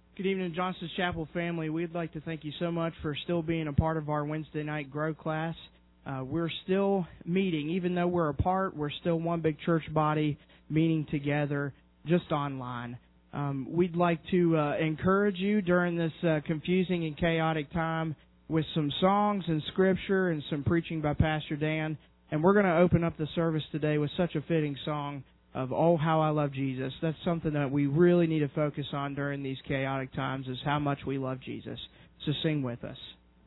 Good evening, Johnson's Chapel family. We'd like to thank you so much for still being a part of our Wednesday night Grow class. We're still meeting. Even though we're apart, we're still one big church body meeting together just online. We'd like to encourage you during this confusing and chaotic time with some songs and scripture and some preaching by Pastor Dan. And we're going to open up the service today with such a fitting song of "Oh, How I Love Jesus." That's something that we really need to focus on during these chaotic times, is how much we love Jesus. So sing with us.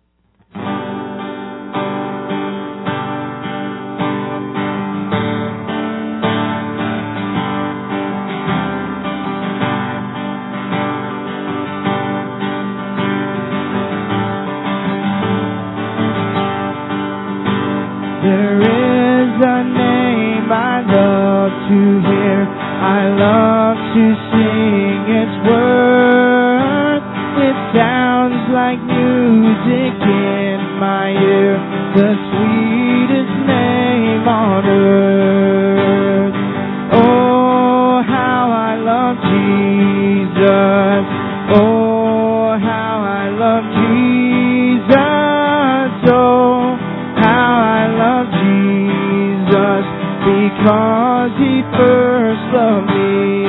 There is a name I love to hear, I love to sing its worth. It sounds like music in my ear, the sweetest name on earth. Oh, how I love Jesus. Oh, how I love Jesus. Oh, how I love Jesus, because He first loved me.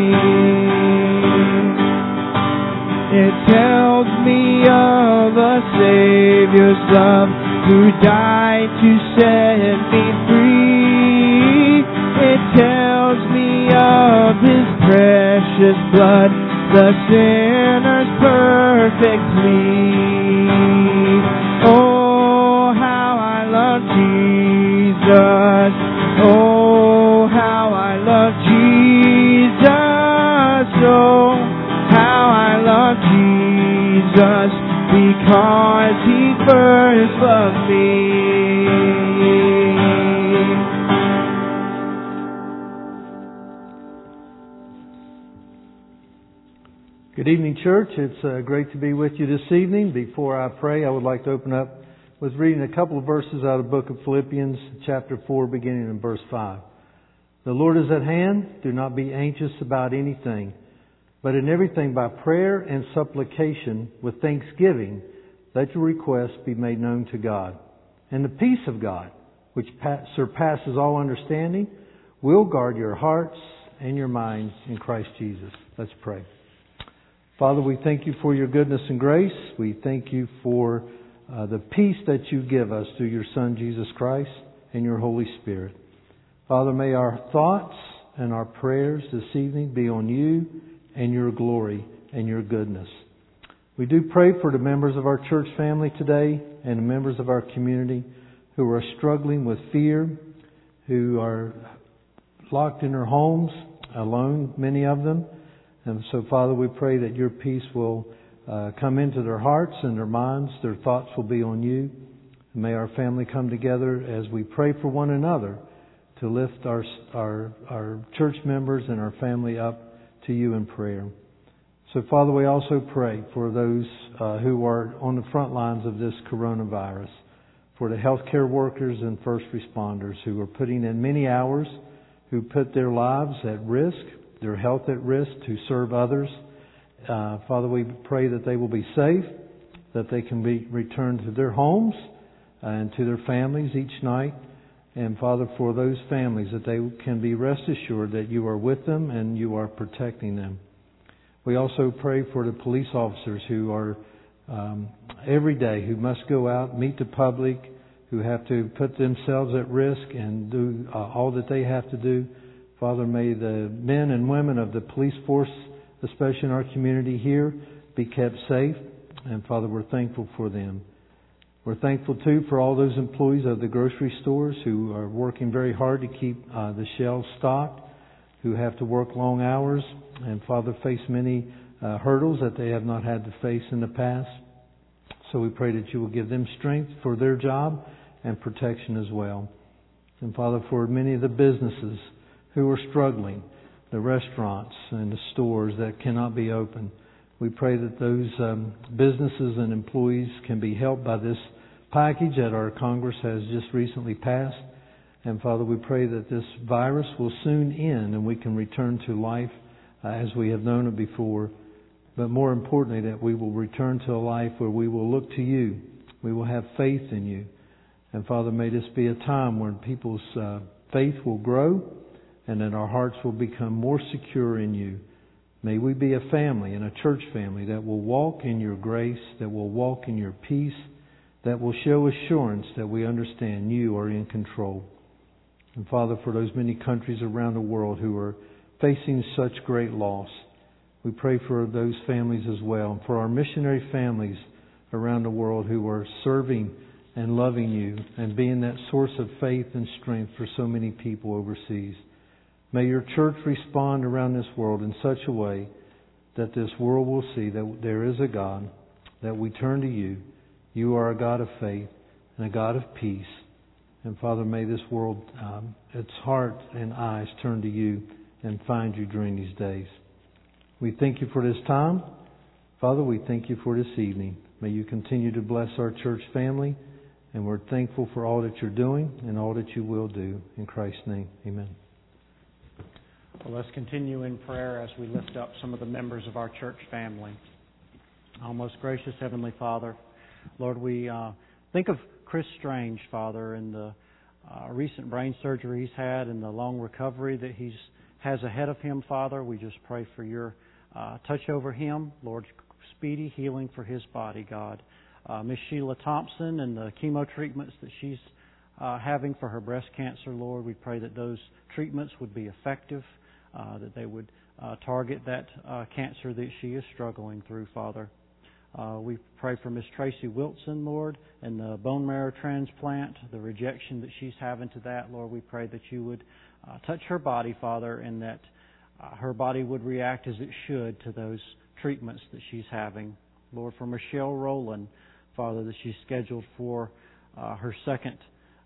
It tells me of a Savior's love who died to set me free. It tells me of His precious blood, the sinner's perfect plea. Oh, how I love Jesus. Oh, how I love Jesus. Oh, how I love Jesus, because He first loved me. Good evening, church. It's great to be with you this evening. Before I pray, I would like to open up with reading a couple of verses out of the book of Philippians, chapter 4, beginning in verse 5. The Lord is at hand. Do not be anxious about anything, but in everything by prayer and supplication with thanksgiving, let your requests be made known to God. And the peace of God, which surpasses all understanding, will guard your hearts and your minds in Christ Jesus. Let's pray. Father, we thank you for your goodness and grace. We thank you for the peace that you give us through your Son, Jesus Christ, and your Holy Spirit. Father, may our thoughts and our prayers this evening be on you and your glory and your goodness. We do pray for the members of our church family today and the members of our community who are struggling with fear, who are locked in their homes, alone, many of them. And so, Father, we pray that your peace will come into their hearts and their minds. Their thoughts will be on you. And may our family come together as we pray for one another to lift our church members and our family up to you in prayer. So, Father, we also pray for those who are on the front lines of this coronavirus, for the healthcare workers and first responders who are putting in many hours, who put their lives at risk, their health at risk to serve others. Father, we pray that they will be safe, that they can be returned to their homes and to their families each night. And Father, for those families, that they can be rest assured that you are with them and you are protecting them. We also pray for the police officers who are every day, who must go out, meet the public, who have to put themselves at risk and do all that they have to do. Father, may the men and women of the police force, especially in our community here, be kept safe. And Father, we're thankful for them. We're thankful too for all those employees of the grocery stores who are working very hard to keep the shelves stocked, who have to work long hours, and Father, face many hurdles that they have not had to face in the past. So we pray that you will give them strength for their job and protection as well. And Father, for many of the businesses who are struggling, the restaurants and the stores that cannot be open, we pray that those businesses and employees can be helped by this package that our Congress has just recently passed. And Father, we pray that this virus will soon end and we can return to life as we have known it before. but more importantly, that we will return to a life where we will look to You. We will have faith in You. And Father, may this be a time when people's faith will grow and that our hearts will become more secure in You. May we be a family and a church family that will walk in Your grace, that will walk in Your peace, that will show assurance that we understand You are in control. And Father, for those many countries around the world who are facing such great loss, we pray for those families as well, and for our missionary families around the world who are serving and loving You and being that source of faith and strength for so many people overseas. May Your church respond around this world in such a way that this world will see that there is a God, that we turn to You. You are a God of faith and a God of peace. And Father, may this world, its heart and eyes turn to You and find You during these days. We thank You for this time. Father, we thank You for this evening. May You continue to bless our church family. And we're thankful for all that You're doing and all that You will do. In Christ's name, amen. Well, let's continue in prayer as we lift up some of the members of our church family. Our most gracious Heavenly Father, Lord, we think of Chris Strange, Father, and the recent brain surgery he's had and the long recovery that he has ahead of him, Father. We just pray for Your touch over him, Lord, speedy healing for his body, God. Miss Sheila Thompson and the chemo treatments that she's having for her breast cancer, Lord, we pray that those treatments would be effective, that they would target that cancer that she is struggling through, Father. We pray for Miss Tracy Wilson, Lord, and the bone marrow transplant, the rejection that she's having to that, Lord. We pray that You would touch her body, Father, and that her body would react as it should to those treatments that she's having. Lord, for Michelle Rowland, Father, that she's scheduled for her second,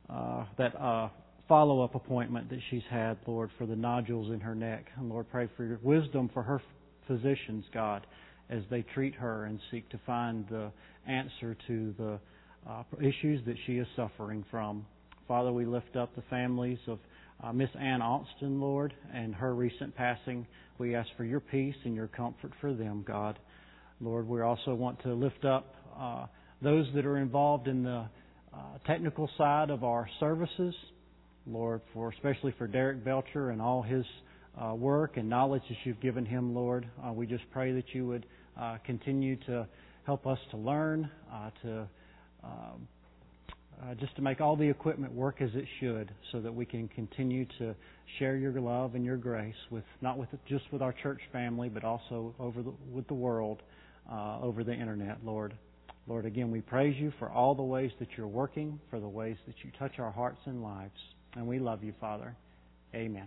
follow-up appointment that she's had, Lord, for the nodules in her neck. And Lord, pray for Your wisdom for her physicians, God, as they treat her and seek to find the answer to the issues that she is suffering from. Father, we lift up the families of Miss Ann Austin, Lord, and her recent passing. We ask for Your peace and Your comfort for them, God. Lord, we also want to lift up those that are involved in the technical side of our services. Lord, especially for Derek Belcher and all his work and knowledge that You've given him, Lord. We just pray that You would continue to help us to learn, just to make all the equipment work as it should, so that we can continue to share Your love and Your grace just with our church family, but also with the world over the internet, Lord. Lord, again, we praise You for all the ways that You're working, for the ways that You touch our hearts and lives. And we love You, Father. Amen.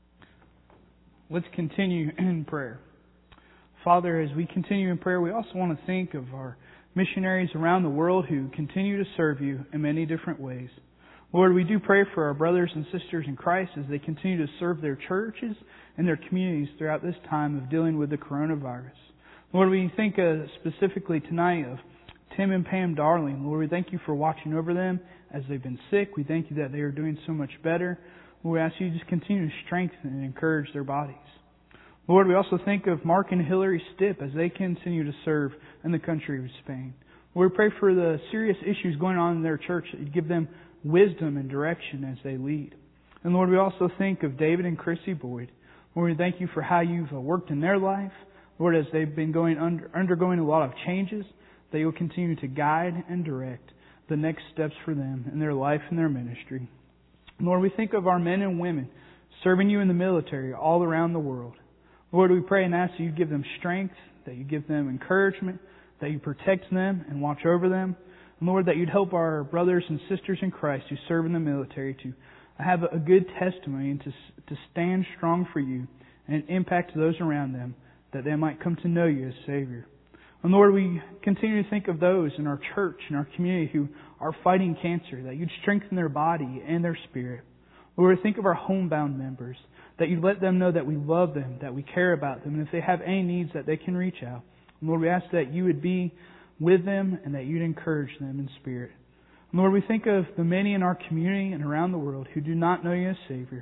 Let's continue in prayer. Father, as we continue in prayer, we also want to think of our missionaries around the world who continue to serve You in many different ways. Lord, we do pray for our brothers and sisters in Christ as they continue to serve their churches and their communities throughout this time of dealing with the coronavirus. Lord, we think specifically tonight of Tim and Pam Darling. Lord, we thank You for watching over them as they've been sick. We thank You that they are doing so much better. Lord, we ask You to just continue to strengthen and encourage their bodies. Lord, we also think of Mark and Hillary Stipp as they continue to serve in the country of Spain. Lord, we pray for the serious issues going on in their church, that You give them wisdom and direction as they lead. And Lord, we also think of David and Chrissy Boyd. Lord, we thank You for how You've worked in their life. Lord, as they've been undergoing a lot of changes, that You'll continue to guide and direct the next steps for them in their life and their ministry. Lord, we think of our men and women serving You in the military all around the world. Lord, we pray and ask that You give them strength, that You give them encouragement, that You protect them and watch over them. And Lord, that You'd help our brothers and sisters in Christ who serve in the military to have a good testimony and to stand strong for You and impact those around them, that they might come to know You as Savior. And Lord, we continue to think of those in our church and our community who are fighting cancer, that You'd strengthen their body and their spirit. Lord, think of our homebound members, that You'd let them know that we love them, that we care about them, and if they have any needs, that they can reach out. And Lord, we ask that You would be with them and that You'd encourage them in spirit. And Lord, we think of the many in our community and around the world who do not know You as Savior,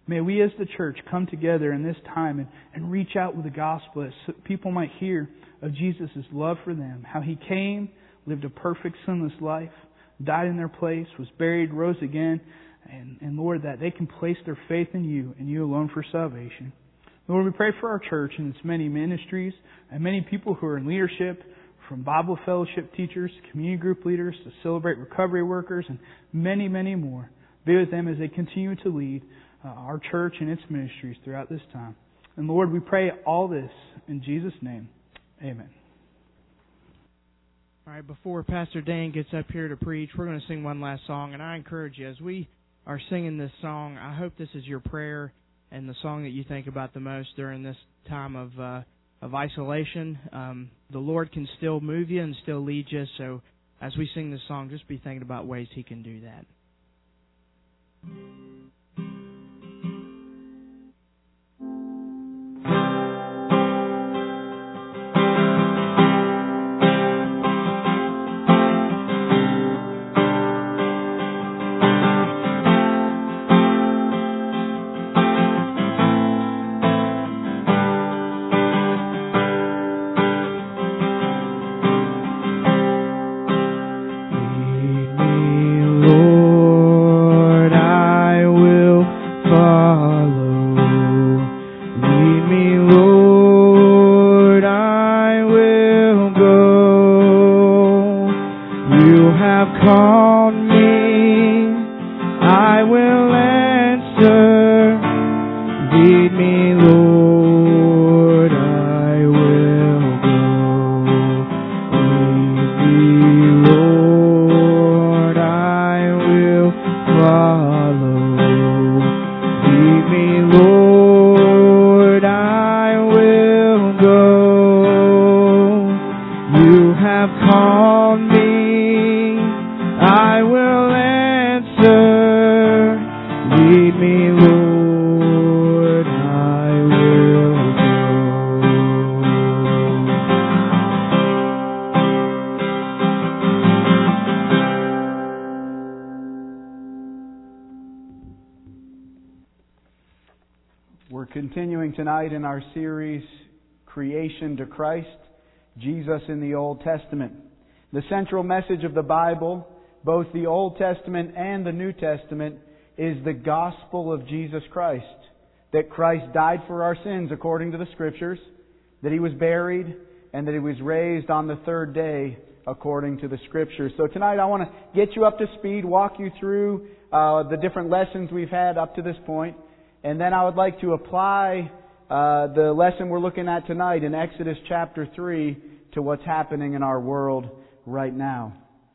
May we as the church come together in this time and reach out with the gospel so people might hear of Jesus' love for them, how He came, lived a perfect sinless life, died in their place, was buried, rose again, and Lord, that they can place their faith in You and You alone for salvation. Lord, we pray for our church and its many ministries and many people who are in leadership, from Bible fellowship teachers, community group leaders, to Celebrate recovery workers, and many, many more. Be with them as they continue to lead our church and its ministries throughout this time. And Lord, we pray all this in Jesus' name. Amen. All right, before Pastor Dan gets up here to preach, we're going to sing one last song. And I encourage you, as we are singing this song, I hope this is your prayer and the song that you think about the most during this time of isolation. The Lord can still move you and still lead you. So as we sing this song, just be thinking about ways He can do that. Continuing tonight in our series, Creation to Christ, Jesus in the Old Testament. The central message of the Bible, both the Old Testament and the New Testament, is the gospel of Jesus Christ. That Christ died for our sins according to the Scriptures, that He was buried, and that He was raised on the third day according to the Scriptures. So tonight I want to get you up to speed, walk you through the different lessons we've had up to this point. And then I would like to apply the lesson we're looking at tonight in Exodus chapter 3 to what's happening in our world right now.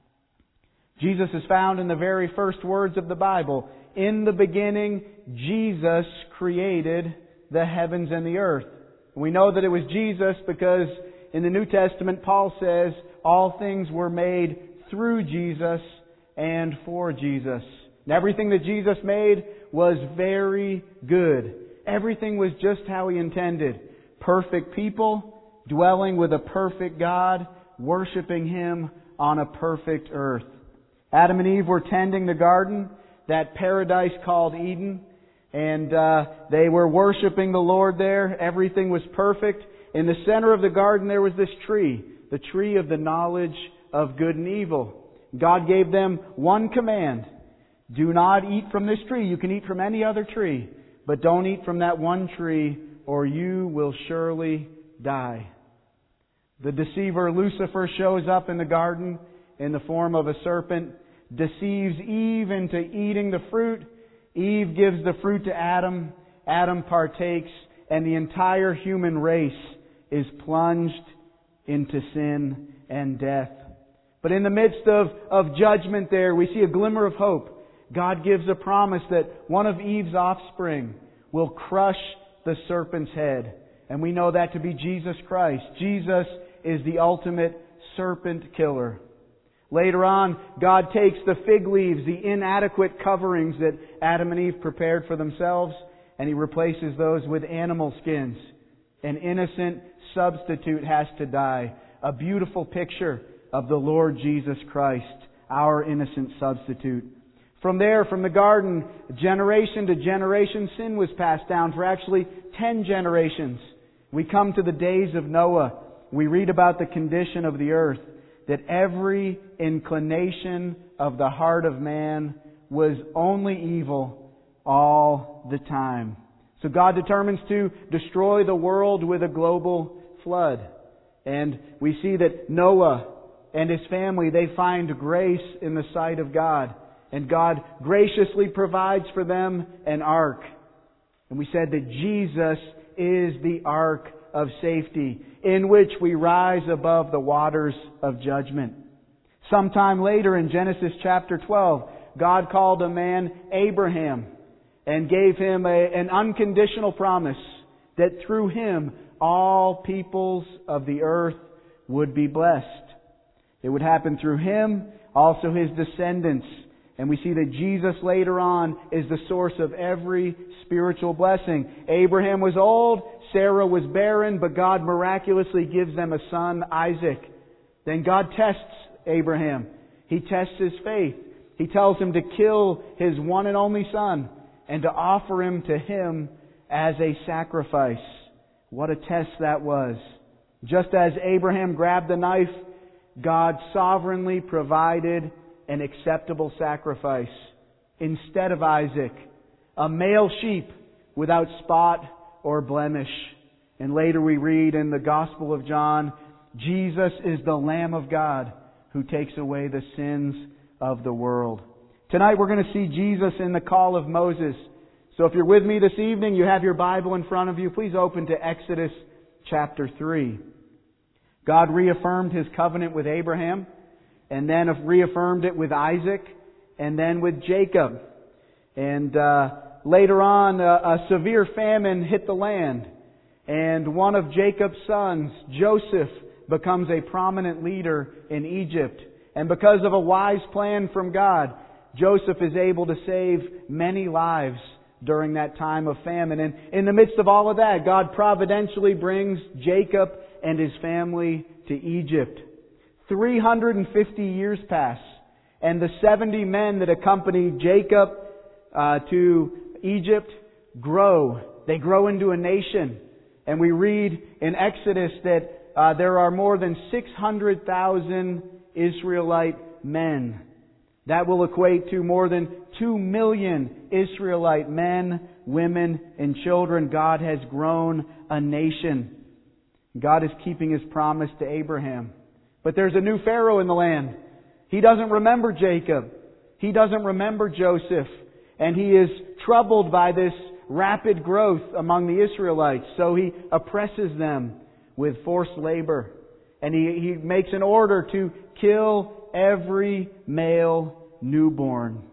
Jesus is found in the very first words of the Bible. In the beginning, Jesus created the heavens and the earth. We know that it was Jesus because in the New Testament, Paul says all things were made through Jesus and for Jesus. And everything that Jesus made was very good. Everything was just how He intended. Perfect people, dwelling with a perfect God, worshiping Him on a perfect earth. Adam and Eve were tending the garden, that paradise called Eden, and they were worshiping the Lord there. Everything was perfect. In the center of the garden there was this tree, the tree of the knowledge of good and evil. God gave them one command. Do not eat from this tree. You can eat from any other tree, but don't eat from that one tree or you will surely die. The deceiver Lucifer shows up in the garden in the form of a serpent, deceives Eve into eating the fruit. Eve gives the fruit to Adam. Adam partakes, and the entire human race is plunged into sin and death. But in the midst of judgment there, we see a glimmer of hope. God gives a promise that one of Eve's offspring will crush the serpent's head. And we know that to be Jesus Christ. Jesus is the ultimate serpent killer. Later on, God takes the fig leaves, the inadequate coverings that Adam and Eve prepared for themselves, and He replaces those with animal skins. An innocent substitute has to die. A beautiful picture of the Lord Jesus Christ, our innocent substitute. From there, from the garden, generation to generation, sin was passed down for actually 10 generations. We come to the days of Noah. We read about the condition of the earth, that every inclination of the heart of man was only evil all the time. So God determines to destroy the world with a global flood. And we see that Noah and his family, they find grace in the sight of God. And God graciously provides for them an ark. And we said that Jesus is the ark of safety, in which we rise above the waters of judgment. Sometime later in Genesis chapter 12, God called a man Abraham and gave him an unconditional promise that through him all peoples of the earth would be blessed. It would happen through him, also his descendants. And we see that Jesus later on is the source of every spiritual blessing. Abraham was old, Sarah was barren, but God miraculously gives them a son, Isaac. Then God tests Abraham. He tests his faith. He tells him to kill his one and only son and to offer him to him as a sacrifice. What a test that was. Just as Abraham grabbed the knife, God sovereignly provided an acceptable sacrifice instead of Isaac, a male sheep without spot or blemish. And later we read in the Gospel of John, Jesus is the Lamb of God who takes away the sins of the world. Tonight we're going to see Jesus in the call of Moses. So if you're with me this evening, you have your Bible in front of you, please open to Exodus chapter 3. God reaffirmed His covenant with Abraham, and then reaffirmed it with Isaac, and then with Jacob. And later on, a severe famine hit the land. And one of Jacob's sons, Joseph, becomes a prominent leader in Egypt. And because of a wise plan from God, Joseph is able to save many lives during that time of famine. And in the midst of all of that, God providentially brings Jacob and his family to Egypt. 350 years pass, and the 70 men that accompanied Jacob to Egypt grow. They grow into a nation. And we read in Exodus that there are more than 600,000 Israelite men. That will equate to more than 2 million Israelite men, women, and children. God has grown a nation. God is keeping His promise to Abraham. But there's a new Pharaoh in the land. He doesn't remember Jacob. He doesn't remember Joseph. And he is troubled by this rapid growth among the Israelites. So he oppresses them with forced labor. And he makes an order to kill every male newborn.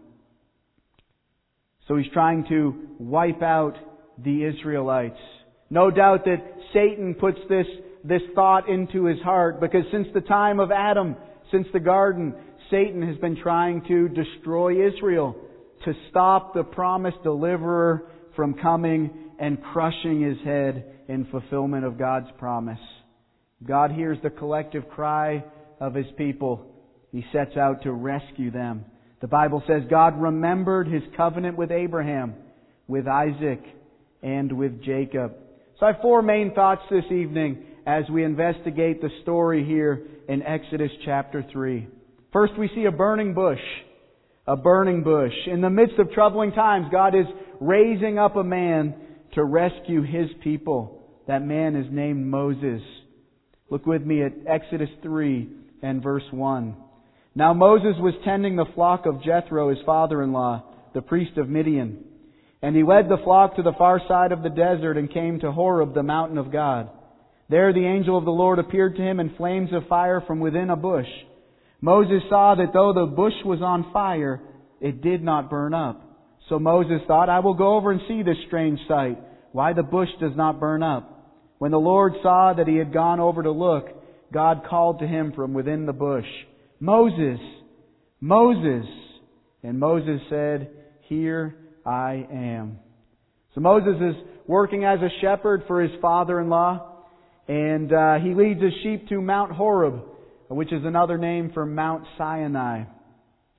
So he's trying to wipe out the Israelites. No doubt that Satan puts this thought into his heart, because since the time of Adam, since the garden, Satan has been trying to destroy Israel, to stop the promised deliverer from coming and crushing his head in fulfillment of God's promise. God hears the collective cry of His people. He sets out to rescue them. The Bible says God remembered His covenant with Abraham, with Isaac, and with Jacob. So I have 4 main thoughts this evening as we investigate the story here in Exodus chapter 3. First, we see a burning bush. A burning bush. In the midst of troubling times, God is raising up a man to rescue His people. That man is named Moses. Look with me at Exodus 3 and verse 1. Now Moses was tending the flock of Jethro, his father-in-law, the priest of Midian. And he led the flock to the far side of the desert and came to Horeb, the mountain of God. There the angel of the Lord appeared to him in flames of fire from within a bush. Moses saw that though the bush was on fire, it did not burn up. So Moses thought, I will go over and see this strange sight, why the bush does not burn up. When the Lord saw that he had gone over to look, God called to him from within the bush, Moses, Moses. And Moses said, Here I am. So Moses is working as a shepherd for his father-in-law, and he leads his sheep to Mount Horeb, which is another name for Mount Sinai.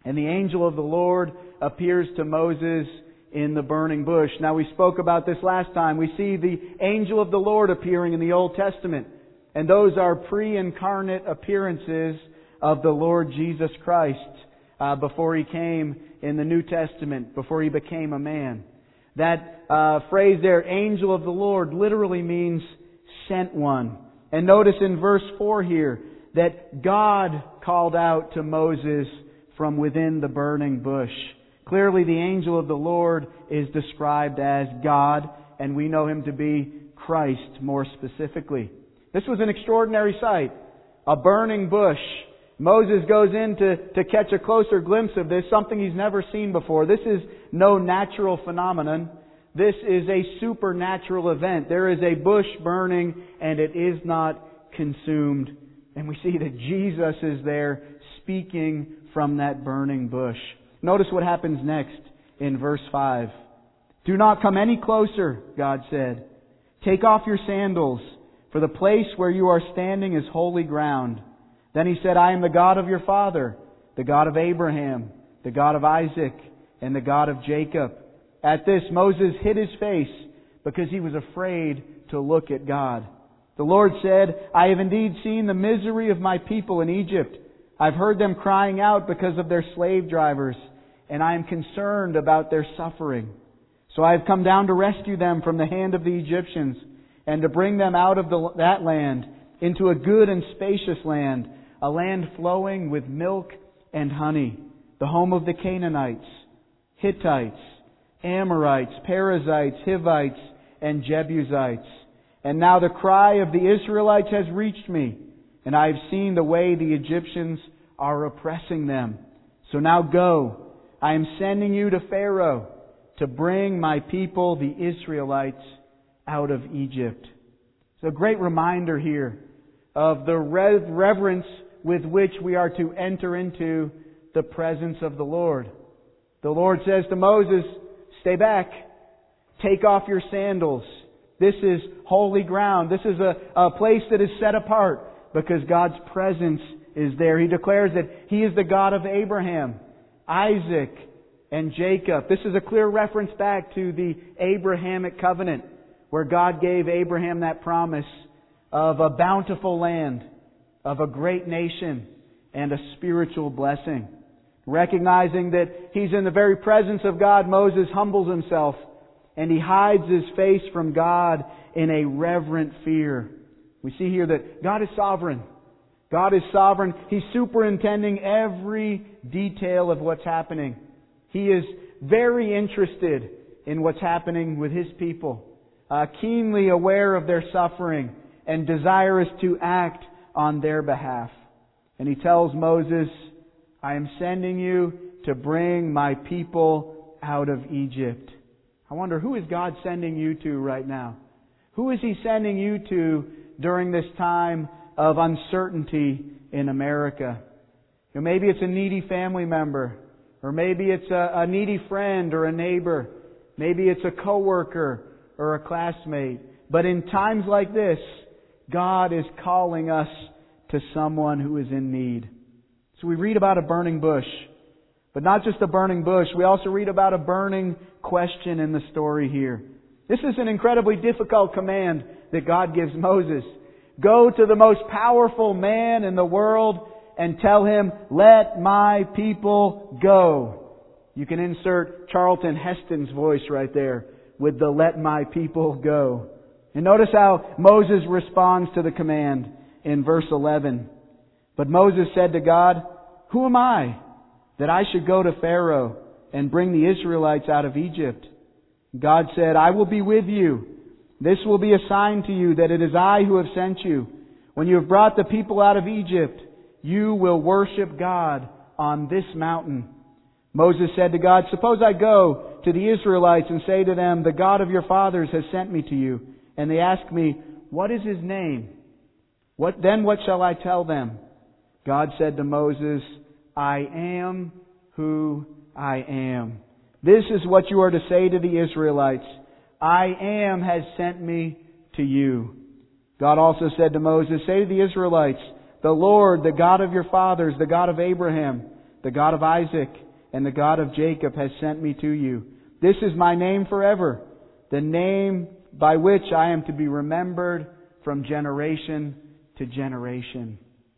And the angel of the Lord appears to Moses in the burning bush. Now, we spoke about this last time. We see the angel of the Lord appearing in the Old Testament. And those are pre-incarnate appearances of the Lord Jesus Christ before He came in the New Testament, before He became a man. That phrase there, angel of the Lord, literally means sent one. And notice in verse 4 here that God called out to Moses from within the burning bush. Clearly the angel of the Lord is described as God, and we know Him to be Christ more specifically. This was an extraordinary sight. A burning bush. Moses goes in to catch a closer glimpse of this, something he's never seen before. This is no natural phenomenon. This is a supernatural event. There is a bush burning and it is not consumed. And we see that Jesus is there speaking from that burning bush. Notice what happens next in verse 5. Do not come any closer, God said. Take off your sandals, for the place where you are standing is holy ground. Then He said, I am the God of your father, the God of Abraham, the God of Isaac, and the God of Jacob. At this, Moses hid his face because he was afraid to look at God. The Lord said, I have indeed seen the misery of my people in Egypt. I've heard them crying out because of their slave drivers, and I am concerned about their suffering. So I have come down to rescue them from the hand of the Egyptians, and to bring them out of that land into a good and spacious land, a land flowing with milk and honey, the home of the Canaanites, Hittites, Amorites, Perizzites, Hivites, and Jebusites. And now the cry of the Israelites has reached me, and I have seen the way the Egyptians are oppressing them. So now go, I am sending you to Pharaoh to bring my people, the Israelites, out of Egypt. It's a great reminder here of the reverence with which we are to enter into the presence of the Lord. The Lord says to Moses, stay back. Take off your sandals. This is holy ground. This is a place that is set apart because God's presence is there. He declares that He is the God of Abraham, Isaac, and Jacob. This is a clear reference back to the Abrahamic covenant where God gave Abraham that promise of a bountiful land, of a great nation, and a spiritual blessing. Recognizing that he's in the very presence of God, Moses humbles himself and he hides his face from God in a reverent fear. We see here that God is sovereign. God is sovereign. He's superintending every detail of what's happening. He is very interested in what's happening with His people, keenly aware of their suffering and desirous to act on their behalf. And He tells Moses, I am sending you to bring my people out of Egypt. I wonder, who is God sending you to right now? Who is He sending you to during this time of uncertainty in America? Maybe it's a needy family member, or maybe it's a needy friend or a neighbor. Maybe it's a coworker or a classmate. But in times like this, God is calling us to someone who is in need. So we read about a burning bush. But not just a burning bush, we also read about a burning question in the story here. This is an incredibly difficult command that God gives Moses. Go to the most powerful man in the world and tell him, let my people go. You can insert Charlton Heston's voice right there with the let my people go. And notice how Moses responds to the command in verse 11. But Moses said to God, who am I that I should go to Pharaoh and bring the Israelites out of Egypt? God said, I will be with you. This will be a sign to you that it is I who have sent you. When you have brought the people out of Egypt, you will worship God on this mountain. Moses said to God, suppose I go to the Israelites and say to them, the God of your fathers has sent me to you. And they ask me, what is His name? What shall I tell them? God said to Moses, I am who I am. This is what you are to say to the Israelites. I am has sent me to you. God also said to Moses, say to the Israelites, the Lord, the God of your fathers, the God of Abraham, the God of Isaac and the God of Jacob has sent me to you. This is my name forever, the name by which I am to be remembered from generation to generation.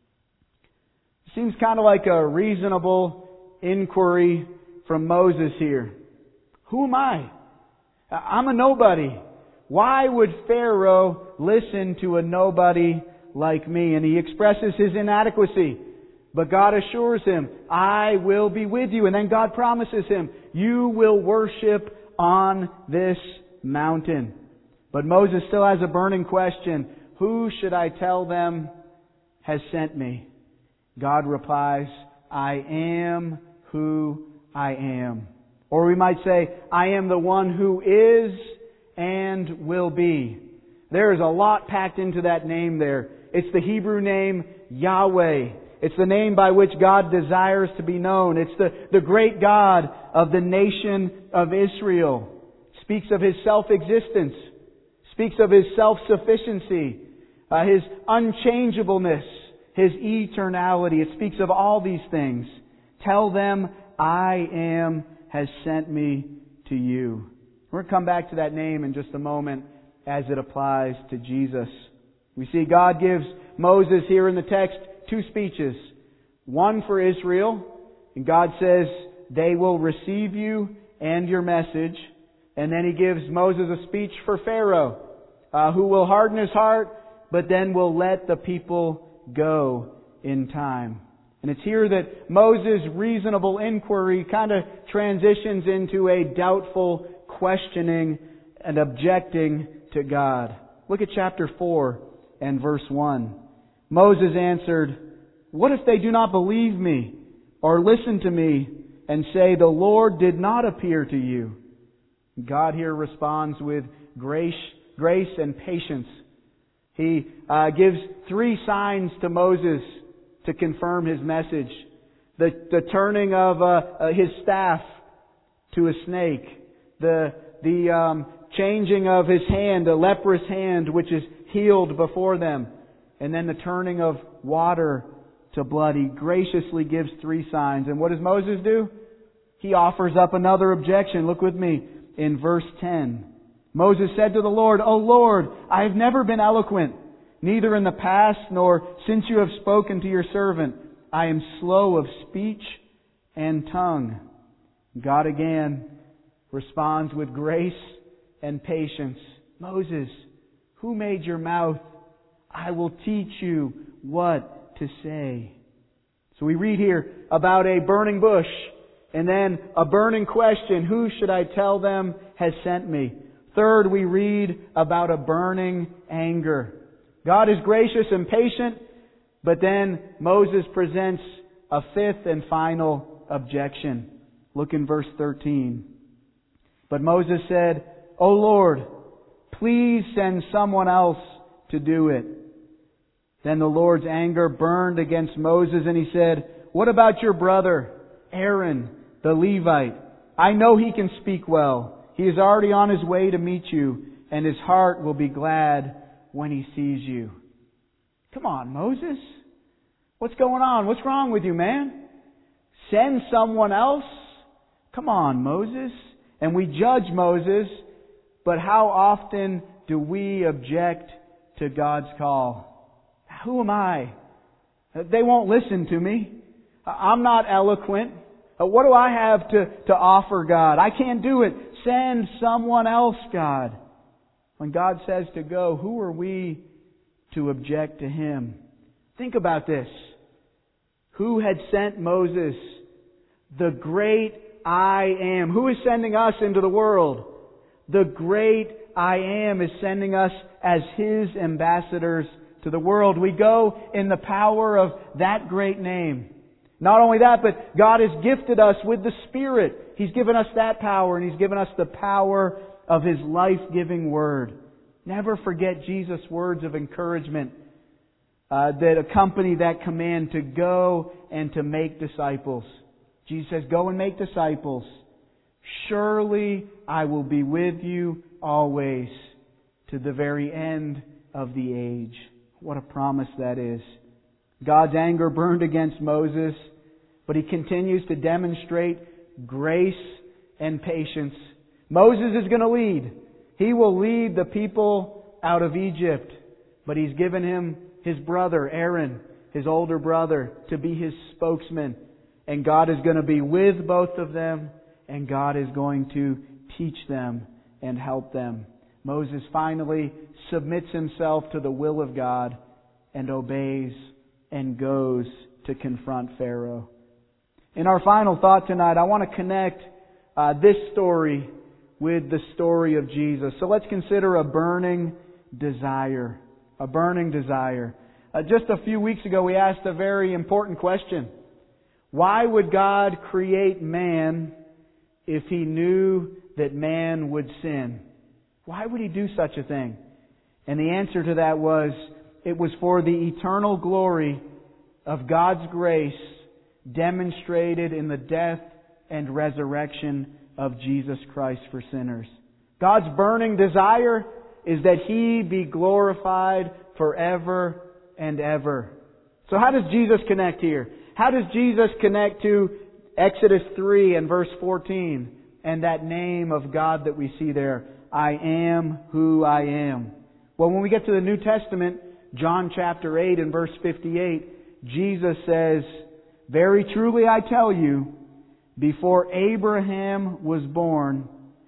Seems kind of like a reasonable inquiry from Moses here. Who am I? I'm a nobody. Why would Pharaoh listen to a nobody like me? And he expresses his inadequacy. But God assures him, I will be with you. And then God promises him, you will worship on this mountain. But Moses still has a burning question. Who should I tell them has sent me? God replies, I am who I am. Or we might say, I am the one who is and will be. There is a lot packed into that name there. It's the Hebrew name Yahweh. It's the name by which God desires to be known. It's the great God of the nation of Israel. It speaks of His self-existence. Speaks of His self-sufficiency. His unchangeableness. His eternality. It speaks of all these things. Tell them, I am has sent me to you. We're going to come back to that name in just a moment as it applies to Jesus. We see God gives Moses here in the text two speeches. One for Israel, and God says they will receive you and your message. And then He gives Moses a speech for Pharaoh, who will harden his heart, but then will let the people go in time. And it's here that Moses' reasonable inquiry kind of transitions into a doubtful questioning and objecting to God. Look at chapter 4 and verse 1. Moses answered, what if they do not believe me or listen to me and say, the Lord did not appear to you? God here responds with grace and patience. He gives three signs to Moses to confirm his message. The turning of his staff to a snake. The changing of his hand, a leprous hand which is healed before them. And then the turning of water to blood. He graciously gives three signs. And what does Moses do? He offers up another objection. Look with me in verse 10. Moses said to the Lord, O Lord, I have never been eloquent, neither in the past nor since you have spoken to your servant. I am slow of speech and tongue. God again responds with grace and patience. Moses, who made your mouth? I will teach you what to say. So we read here about a burning bush and then a burning question. Who should I tell them has sent me? Third, we read about a burning anger. God is gracious and patient, but then Moses presents a fifth and final objection. Look in verse 13. But Moses said, O Lord, please send someone else to do it. Then the Lord's anger burned against Moses, and He said, what about your brother, Aaron, the Levite? I know he can speak well. He is already on his way to meet you, and his heart will be glad when he sees you. Come on, Moses. What's going on? What's wrong with you, man? Send someone else? Come on, Moses. And we judge Moses, but how often do we object to God's call? Who am I? They won't listen to me. I'm not eloquent. What do I have to offer God? I can't do it. Send someone else, God. When God says to go, who are we to object to Him? Think about this. Who had sent Moses? The great I Am. Who is sending us into the world? The great I Am is sending us as His ambassadors to the world. We go in the power of that great name. Not only that, but God has gifted us with the Spirit. He's given us that power, and He's given us the power of His life-giving Word. Never forget Jesus' words of encouragement that accompany that command to go and to make disciples. Jesus says, go and make disciples. Surely I will be with you always to the very end of the age. What a promise that is. God's anger burned against Moses, but He continues to demonstrate grace and patience. Moses is going to lead. He will lead the people out of Egypt, but He's given him his brother, Aaron, his older brother, to be his spokesman. And God is going to be with both of them, and God is going to teach them and help them. Moses finally submits himself to the will of God and obeys and goes to confront Pharaoh. In our final thought tonight, I want to connect this story with the story of Jesus. So let's consider a burning desire. A burning desire. Just a few weeks ago, we asked a very important question. Why would God create man if He knew that man would sin? Why would He do such a thing? And the answer to that was, it was for the eternal glory of God's grace demonstrated in the death and resurrection of Jesus Christ for sinners. God's burning desire is that He be glorified forever and ever. So how does Jesus connect here? How does Jesus connect to Exodus 3 and verse 14 and that name of God that we see there? I am who I am. Well, when we get to the New Testament, John chapter 8 and verse 58, Jesus says, very truly I tell you, before Abraham was born,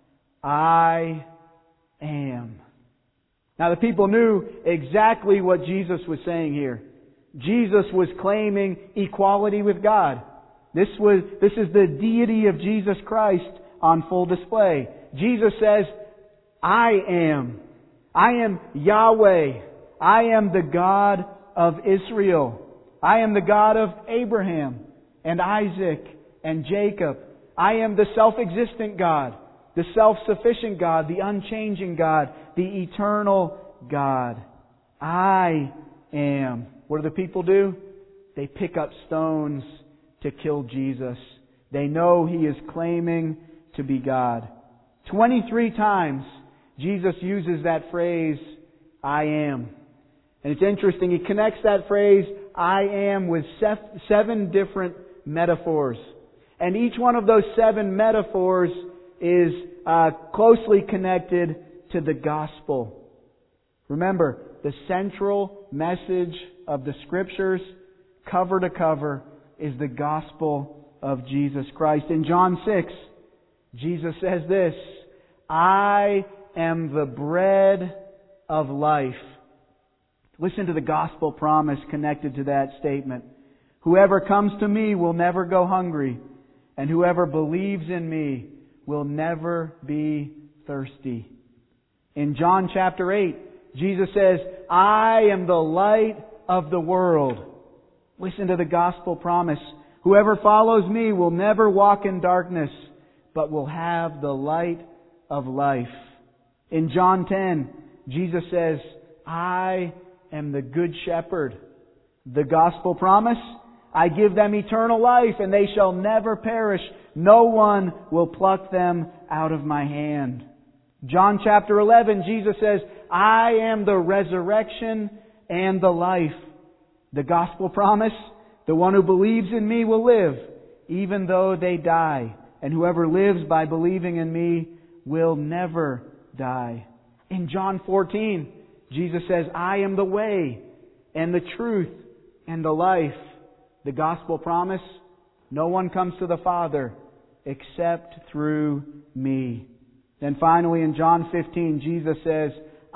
I am. Now the people knew exactly what Jesus was saying here. Jesus was claiming equality with God. This is the deity of Jesus Christ on full display. Jesus says, I am. I am Yahweh. I am the God of Israel. I am the God of Abraham and Isaac and Jacob. I am the self-existent God, the self-sufficient God, the unchanging God, the eternal God. I am. What do the people do? They pick up stones to kill Jesus. They know He is claiming to be God. 23 times Jesus uses that phrase, I am. And it's interesting, He connects that phrase, I am, with 7 different metaphors. And each one of those 7 metaphors is closely connected to the gospel. Remember, the central message of the Scriptures, cover to cover, is the gospel of Jesus Christ. In John 6, Jesus says this, I am the bread of life. Listen to the gospel promise connected to that statement. Whoever comes to me will never go hungry, and whoever believes in me will never be thirsty. In John chapter 8, Jesus says, I am the light of the world. Listen to the gospel promise. Whoever follows me will never walk in darkness, but will have the light of life. In John 10, Jesus says, I am the good shepherd. The gospel promise, I give them eternal life, and they shall never perish. No one will pluck them out of my hand. John chapter 11, Jesus says, I am the resurrection and the life. The gospel promise, the one who believes in me will live, even though they die. And whoever lives by believing in me will never die. In John 14, Jesus says, I am the way and the truth and the life. The gospel promise, no one comes to the Father except through me. Then finally in John 15, Jesus says,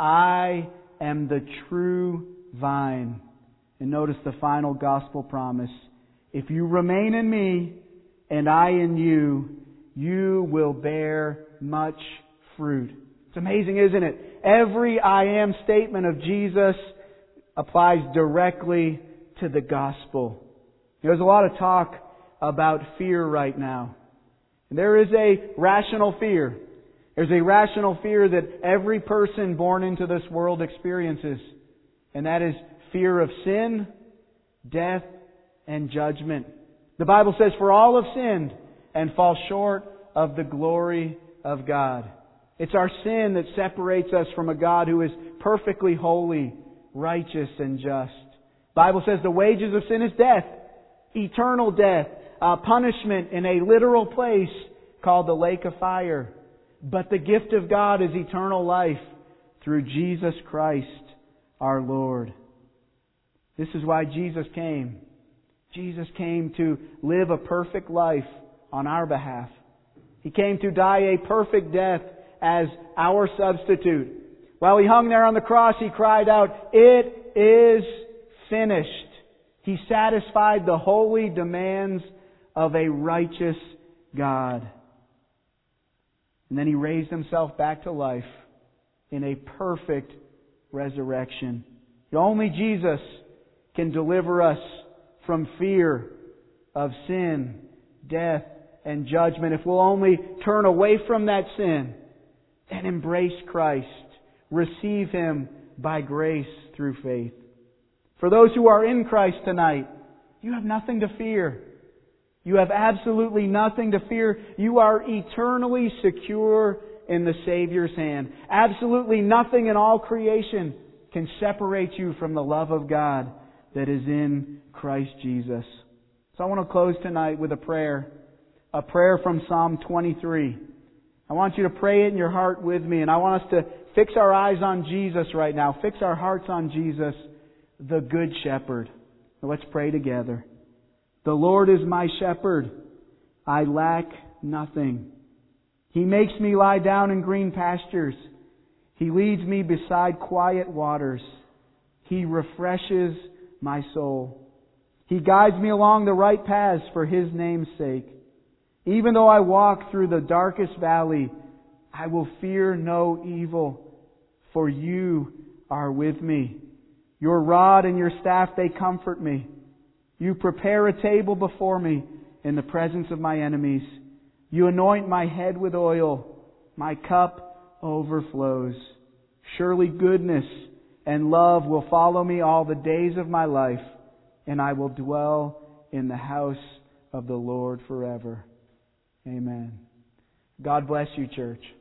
I am the true vine. And notice the final gospel promise. If you remain in me and I in you, you will bear much fruit. It's amazing, isn't it? Every I am statement of Jesus applies directly to the gospel. There's a lot of talk about fear right now. And there is a rational fear. There's a rational fear that every person born into this world experiences. And that is fear of sin, death, and judgment. The Bible says, for all have sinned and fall short of the glory of God. It's our sin that separates us from a God who is perfectly holy, righteous, and just. The Bible says the wages of sin is death, eternal death, punishment in a literal place called the lake of fire. But the gift of God is eternal life through Jesus Christ our Lord. This is why Jesus came. Jesus came to live a perfect life on our behalf. He came to die a perfect death as our substitute. While He hung there on the cross, He cried out, "It is finished." He satisfied the holy demands of a righteous God. And then He raised Himself back to life in a perfect resurrection. Only Jesus can deliver us from fear of sin, death, and judgment. If we'll only turn away from that sin and embrace Christ, receive Him by grace through faith. For those who are in Christ tonight, you have nothing to fear. You have absolutely nothing to fear. You are eternally secure in the Savior's hand. Absolutely nothing in all creation can separate you from the love of God that is in Christ Jesus. So I want to close tonight with a prayer from Psalm 23. I want you to pray it in your heart with me, and I want us to fix our eyes on Jesus right now. Fix our hearts on Jesus, the Good Shepherd. Let's pray together. The Lord is my shepherd. I lack nothing. He makes me lie down in green pastures. He leads me beside quiet waters. He refreshes my soul. He guides me along the right paths for His name's sake. Even though I walk through the darkest valley, I will fear no evil, for You are with me. Your rod and Your staff, they comfort me. You prepare a table before me in the presence of my enemies. You anoint my head with oil. My cup overflows. Surely goodness and love will follow me all the days of my life, and I will dwell in the house of the Lord forever. Amen. God bless you, church.